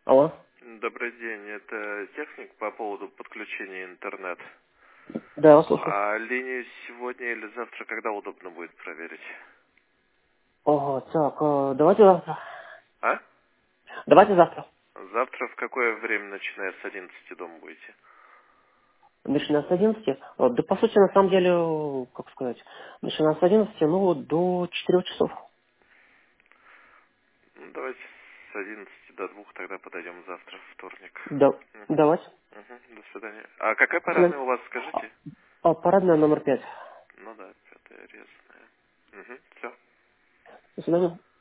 Алло. Добрый день, это техник по поводу подключения интернет. Да, я вас слушаю. А линию сегодня или завтра, когда удобно будет проверить? Ого, так, давайте завтра. А? Давайте завтра. Завтра в какое время, начиная с 11 дома будете? Начиная с 11. Да, по сути, на самом деле, как сказать, начиная с 11, ну, до 4 часов. Ну, давайте с 11 до 2 тогда подойдем завтра, вторник. Да, давайте. До свидания. А какая До парадная свидания. у вас, скажите? Парадная номер 5. Ну да, 5-я резная. Все. До свидания.